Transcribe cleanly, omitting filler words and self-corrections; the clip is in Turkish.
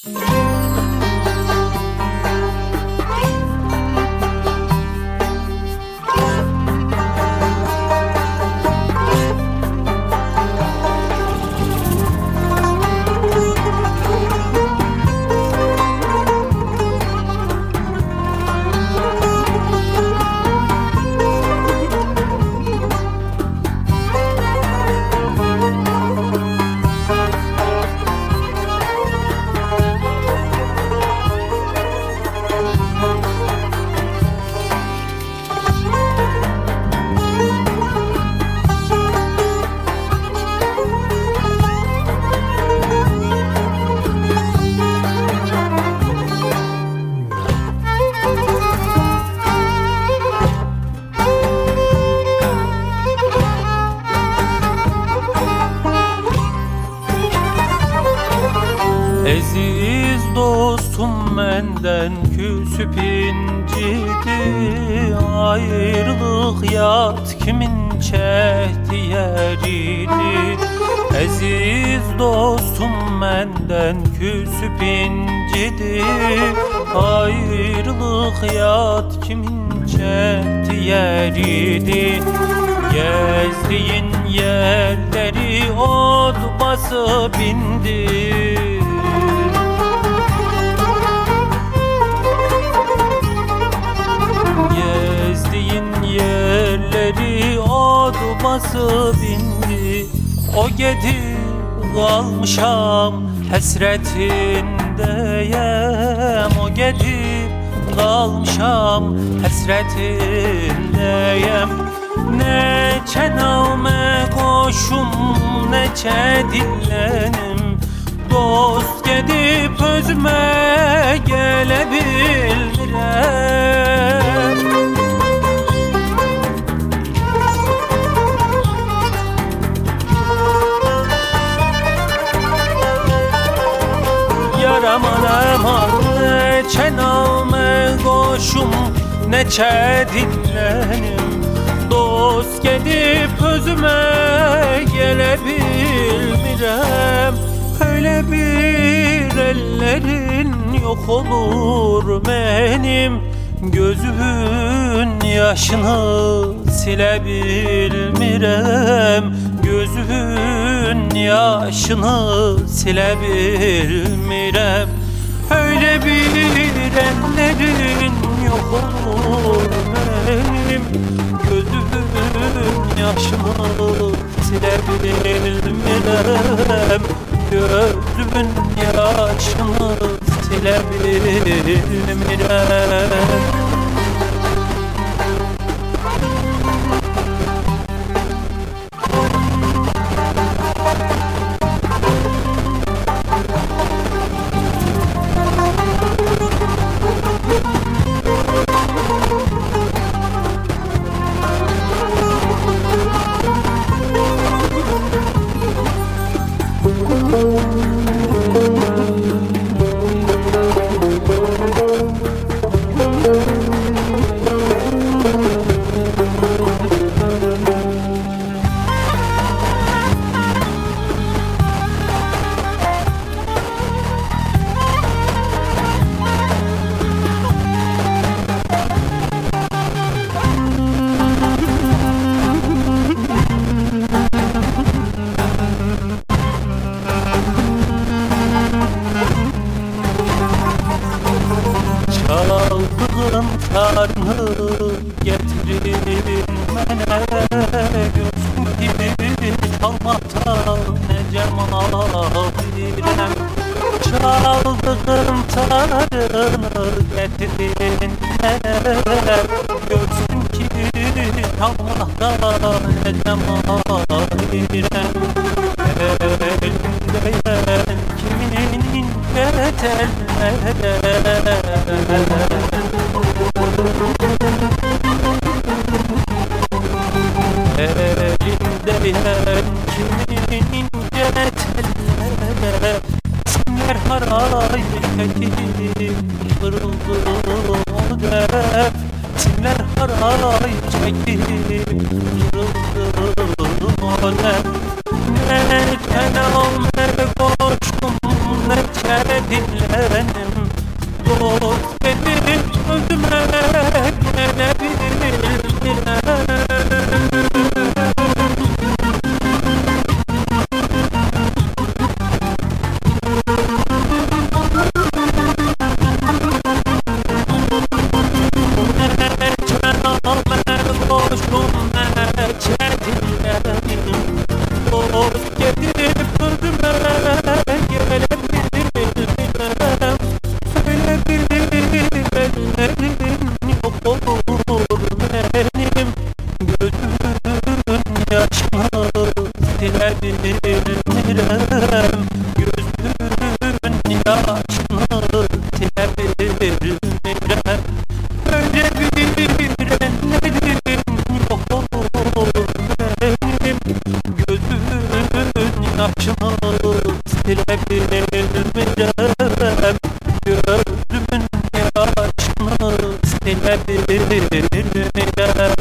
Aziz dostum menden küsüp incidi, ayrılık yat kimin çekti yerini. Aziz dostum menden küsüp incidi, ayrılık yat kimin çekti yerini. Gezdiğin yerleri ot basıp indi, yerleri od basıp indi. O gidip kalmışam hasretindeyim, o gidip kalmışam hasretindeyim. Neçe name koşum, neçe dillenim, dost gidip özüme gelebilmirem. Aman aman neçe name koşum, neçe dinlenim, dost gidip özüme gelebilmirem. Öyle bir ellerin yok olur benim, gözümün yaşını silebilmirem. Gözümün yaşını silebilmirem. Öyle bir ellerin yok olur benim, gözümün yaşını silebilmirem. Gözümün yaşını silebilmirem. Çaldığın tarını getirin mene, gözüm gibi çalmaktan ne cematirem. Çaldığın tarını getirin mene, gözüm gibi çalmaktan ne cematirem. Elimdeyen kimin ince tellere, elimdeyen kimin ince tellere, simler haray çekip kırıldı o def. Simler haray çekip kırıldı o def. Neçe name koştum, neçe dinledim, Gözümün yaşını silebilirim. Öyle bir ellerim yok benim. Gözümün yaşını silebilirim. Gözümün yaşını silebilirim.